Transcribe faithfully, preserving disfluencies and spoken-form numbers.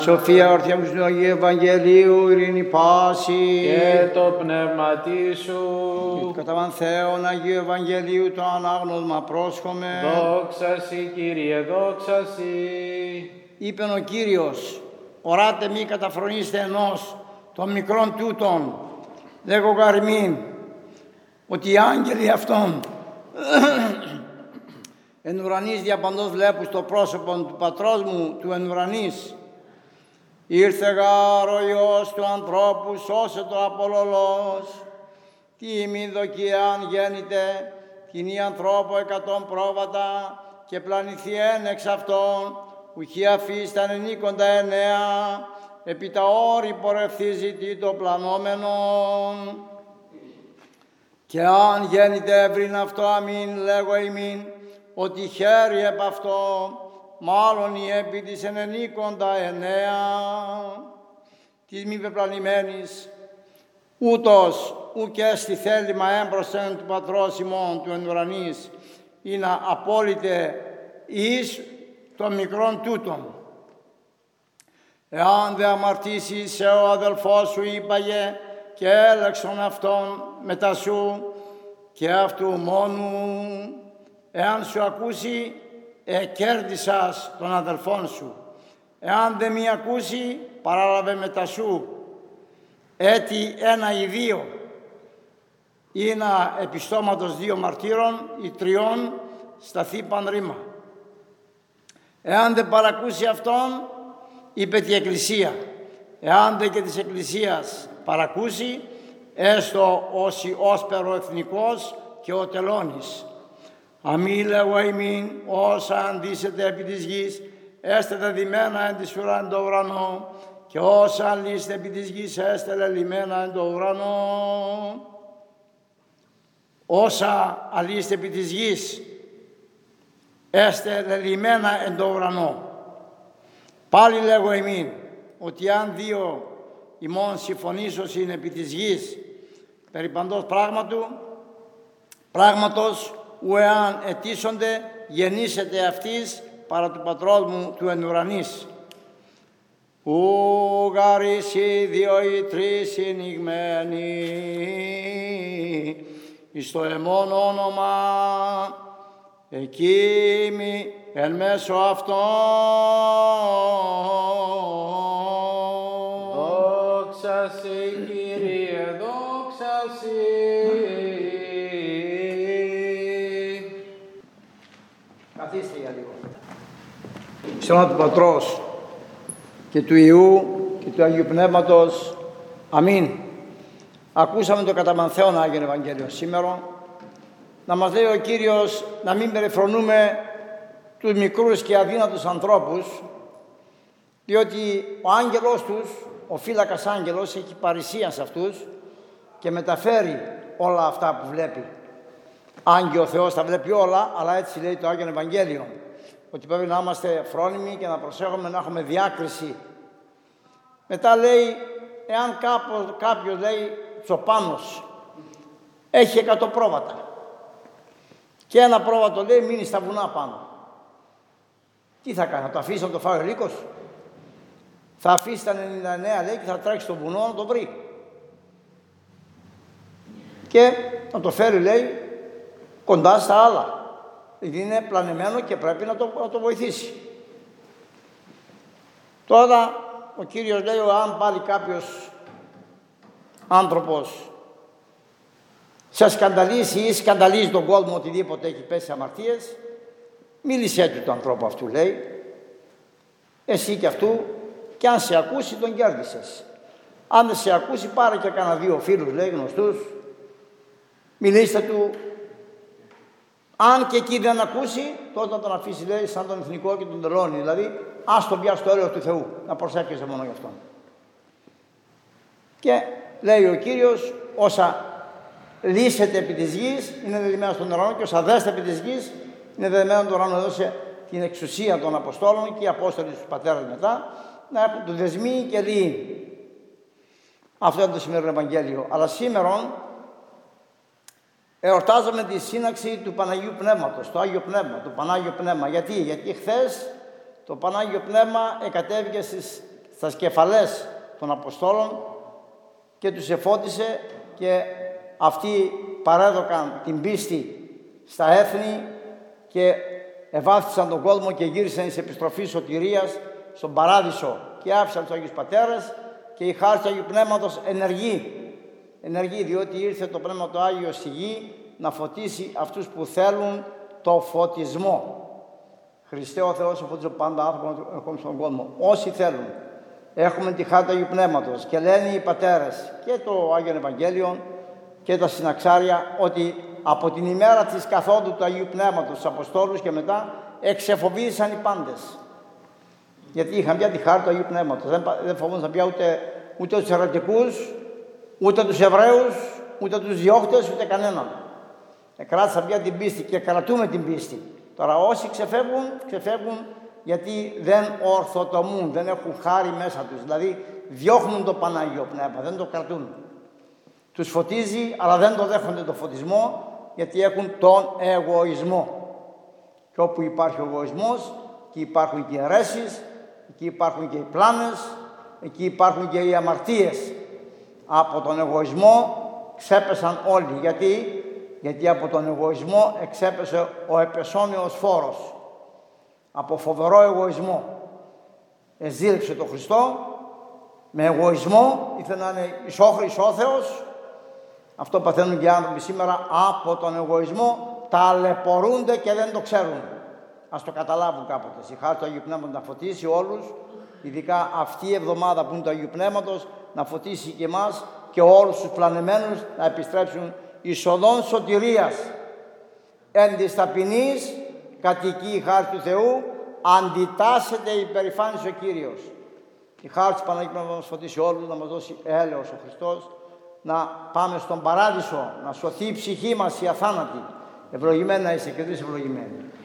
Σοφία ορθιάμους του Αγίου Ευαγγελίου, ειρήνη πάση και το πνεύματί σου. Και του καταβαν Θεόν Αγίου Ευαγγελίου το ανάγνωσμα πρόσχομαι. Δόξα σοι, Κύριε, δόξα σοι. Είπεν ο Κύριος, οράτε μη καταφρονείστε ενός των μικρών τούτων, λέγω γαρμήν, ότι οι άγγελοι αυτών εν ουρανής διαπαντός βλέπουν στο πρόσωπο του πατρός μου του εν ουρανής. Ήρθε γάρ ο Υιός του ανθρώπου, σώσε το απολωλός. Τι μη δοκιάν γέννητε, κοινή ανθρώπο εκατόν πρόβατα και πλανηθιέν εξ αυτών, ουχή αφήσταν ενίκοντα εννέα, επί τα όρη πορευθίζει τι το πλανόμενον. Και αν γέννητε εύρην αυτό αμήν, λέγω ημίν, ότι χαίρει επ' αυτό, μάλλον η επί της ενενίκοντα εννέα, της μη πεπλανημένης, ούτως ουκ στη θέλημα έμπροσθεν του Πατρός ημών του εν ουρανής, ή να απόλυτε εις των μικρών τούτων. Εάν δε αμαρτήσεις σε ο αδελφός σου είπαγε και έλεξον αυτόν μετά σου και αυτού μόνου, εάν σου ακούσει εκέρδισας τον αδελφόν σου. Εάν δεν μη ακούσει, παράλαβε μετά σου. Έτσι ένα ή δύο, ή ένα επιστώματος δύο μαρτύρων ή τριών σταθεί πανρήμα. Εάν δεν παρακούσει αυτόν, είπε τη Εκκλησία. Εάν δεν και της Εκκλησίας παρακούσει, έστω όσοι όσπερο εθνικός και ο τελώνης. Αμή λέγω ημίν, όσα αντίσετε επί της γης, έστε δεδημένα εν της ουρά εν το ουρανό, και όσα αλύστε επί της γης, έστε λελειμμένα εν το ουρανό. Όσα αλύστε επί της γης, έστε λελειμμένα εν το ουρανό. Πάλι λέγω ημίν, ότι αν δύο ημών συμφωνήσωσιν επί της γης, περί παντός πράγματου, πράγματος, ου εάν αιτήσονται, γεννήσετε αυτής παρά του πατρός μου του εν ουρανής. Ου γαρείς οι δύο ή τρεις συνηγμένοι, εις το εμόν όνομα, εκείμη εν μέσω αυτών. Δόξα σοι, Κύριε, δόξα σοι. Καθίστε για λίγο. Στο όνομα του Πατρός και του Υιού και του Αγίου Πνεύματος. Αμήν. Ακούσαμε το κατά Μανθαίον Άγιον Ευαγγέλιο σήμερα. Να μας λέει ο Κύριος να μην περιφρονούμε τους μικρούς και αδύνατους ανθρώπους, διότι ο άγγελος τους, ο φύλακας άγγελος, έχει παρησία σε αυτούς και μεταφέρει όλα αυτά που βλέπει. Αν και ο Θεός τα βλέπει όλα, αλλά έτσι λέει το Άγιον Ευαγγέλιο, ότι πρέπει να είμαστε φρόνιμοι και να προσέχουμε να έχουμε διάκριση. Μετά λέει, εάν κάποιος, κάποιος λέει τσοπάνος, έχει εκατό πρόβατα και ένα πρόβατο λέει μείνει στα βουνά πάνω. Τι θα κάνει, θα το αφήσει να το φάει ο λύκος? Θα αφήσει τα ενενήντα εννέα λέει και θα τρέξει στο βουνό να το βρει. Και να το φέρει λέει κοντά στα άλλα. Γιατί είναι πλανεμένο και πρέπει να το, να το βοηθήσει. Τώρα ο Κύριος λέει, αν πάλι κάποιος άνθρωπος σε σκανδαλίσει ή σκανδαλίζει τον κόσμο, οτιδήποτε έχει πέσει αμαρτίες, μίλησέ του του ανθρώπου αυτού, λέει, εσύ και αυτού, και αν σε ακούσει τον κέρδισες. Αν δεν σε ακούσει, πάρε και κάνα δύο φίλους, λέει, γνωστούς, μιλήστε του. Αν και εκεί δεν ακούσει, τότε να τον αφήσει, λέει, σαν τον εθνικό και τον τελώνει. Δηλαδή, ας τον πιάσει το έλεος του Θεού, να προσεύχεσαι μόνο γι' αυτόν. Και λέει ο Κύριος, όσα λύσετε επί της γης, είναι δεδημένα στον ουρανό, και όσα δέστε επί της γης, είναι δεδημένα στον ουρανό. Έδωσε την εξουσία των Αποστόλων και οι Απόστολοι στους πατέρες μετά, να του δεσμεί και λύει. Αυτό είναι το σημερινό Ευαγγέλιο. Αλλά σήμερα εορτάζαμε τη σύναξη του Παναγίου Πνεύματος, το Άγιο Πνεύμα, το Πανάγιο Πνεύμα. Γιατί, Γιατί χθες το Πανάγιο Πνεύμα εκατέβηκε στις στα κεφαλές των Αποστόλων και τους εφώτισε και αυτοί παρέδωκαν την πίστη στα έθνη και ευάθησαν τον κόσμο και γύρισαν σε επιστροφή σωτηρίας στον Παράδεισο και άφησαν τους Αγίους Πατέρες και η χάρη του Αγίου Πνεύματος ενεργεί. Ενεργεί διότι ήρθε το Πνεύμα το Άγιο στη γη να φωτίσει αυτούς που θέλουν το φωτισμό. Χριστέ ο Θεός, ο φωτίζει πάντα άνθρωπο ακόμη στον κόσμο. Όσοι θέλουν, έχουμε τη χάρη του Αγίου Πνεύματος και λένε οι πατέρες και το Άγιο Ευαγγέλιο και τα συναξάρια ότι από την ημέρα της καθόδου του Αγίου Πνεύματος στους Αποστόλους και μετά εξεφοβήθησαν οι πάντες. Γιατί είχαν πια τη χάρη του Αγίου Πνεύματος. Δεν, δεν φοβούνταν πια ούτε, ούτε τους ερωτικούς, ούτε τους Εβραίους, ούτε τους διώχτες, ούτε κανέναν. Κράτησαν πια την πίστη και κρατούμε την πίστη. Τώρα όσοι ξεφεύγουν, ξεφεύγουν γιατί δεν ορθοτομούν, δεν έχουν χάρη μέσα τους. Δηλαδή διώχνουν το Πανάγιο Πνεύμα, δεν το κρατούν. Τους φωτίζει, αλλά δεν το δέχονται το φωτισμό, γιατί έχουν τον εγωισμό. Και όπου υπάρχει ο εγωισμός, εκεί υπάρχουν και οι αιρέσεις, εκεί υπάρχουν και οι πλάνες, εκεί υπάρχουν και οι αμαρτίες. Από τον εγωισμό ξέπεσαν όλοι. Γιατί, γιατί από τον εγωισμό εξέπεσε ο επεσόνιος φόρος. Από φοβερό εγωισμό εζήλεψε τον Χριστό, με εγωισμό ήθελε να είναι ισόθεος. Αυτό παθαίνουν και οι άνθρωποι σήμερα, από τον εγωισμό ταλαιπωρούνται και δεν το ξέρουν. Ας το καταλάβουν κάποτε. Η χάρη του Αγίου Πνεύματος να φωτίσει όλους, ειδικά αυτή η εβδομάδα που είναι του Αγίου Πνεύματος, να φωτίσει και εμάς και όλους τους πλανεμένους να επιστρέψουν εις οδόν σωτηρίας. Εν της ταπεινής κατοικεί η χάρη του Θεού, αντιτάσσεται υπερηφάνης ο Κύριος. Η χάρη του Παναγίου Πνεύματος να μας φωτίσει όλους, να μας δώσει έλεος ο Χριστός, να πάμε στον Παράδεισο, να σωθεί η ψυχή μας η αθάνατη. Ευλογημένα είστε και εσείς ευλογημένοι.